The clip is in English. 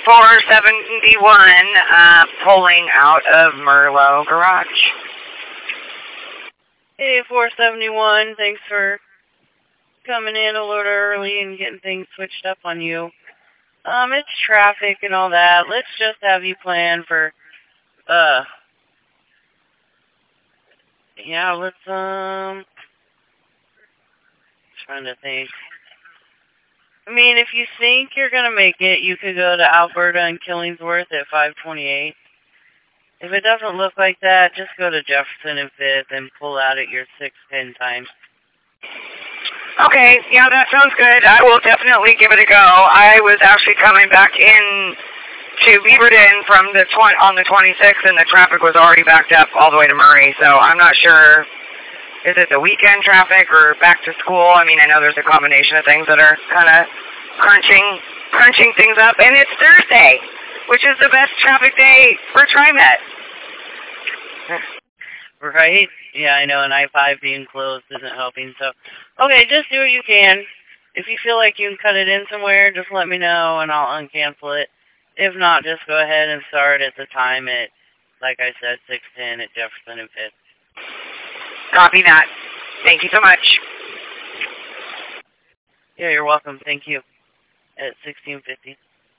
471, pulling out of Merlot Garage. Hey, 471, thanks for coming in a little early and getting things switched up on you. It's traffic and all that. Let's just have you plan for, yeah, let's, trying to think. I mean, if you think you're going to make it, you could go to Alberta and Killingsworth at 528. If it doesn't look like that, just go to Jefferson and 5th and pull out at your 6:10 time. Okay, yeah, that sounds good. I will definitely give it a go. I was actually coming back in to Beaverton from on the 26th, and the traffic was already backed up all the way to Murray, so I'm not sure. Is it the weekend traffic or back to school? I mean, I know there's a combination of things that are kind of crunching things up, and it's Thursday, which is the best traffic day for TriMet. Right? Yeah, I know, and I-5 being closed isn't helping, so. Okay, just do what you can. If you feel like you can cut it in somewhere, just let me know, and I'll uncancel it. If not, just go ahead and start at the time at, like I said, 6:10 at Jefferson and 5th. Copy that. Thank you so much. Yeah, you're welcome. Thank you. At 1650.